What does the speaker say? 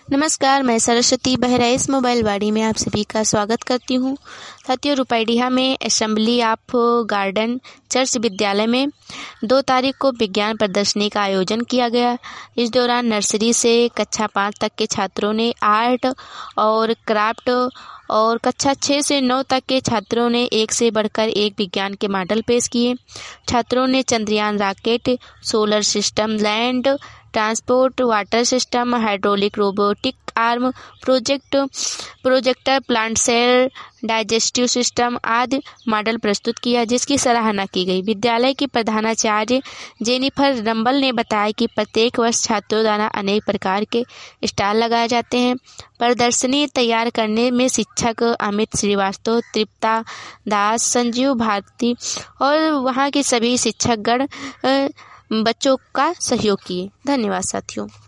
नमस्कार, मैं सरस्वती बहराइच मोबाइल वाड़ी में आप सभी का स्वागत करती हूँ। साथियों, रुपईडीहा में असेंबली ऑफ गार्डन चर्च विद्यालय में 2 तारीख को विज्ञान प्रदर्शनी का आयोजन किया गया। इस दौरान नर्सरी से कक्षा 5 तक के छात्रों ने आर्ट और क्राफ्ट और कक्षा 6 से 9 तक के छात्रों ने एक से बढ़कर एक विज्ञान के मॉडल पेश किए। छात्रों ने Chandrayaan rocket, solar system, land transport, water system, hydraulic robotic arm, projector, plant cell, digestive system आदि मॉडल प्रस्तुत किया, जिसकी सराहना की गई। विद्यालय की प्रधानाचार्य जेनिफर रंबल ने बताया कि प्रत्येक वर्ष छात्रों द्वारा अनेक प्रकार के स्टॉल लगाए जाते हैं। प्रदर्शनी तैयार करने में शिक्षक अमित श्रीवास्तव, तृप्ता दास, संजीव भारती और वहाँ के सभी शिक्षकगण बच्चों का सहयोग किए। धन्यवाद साथियों।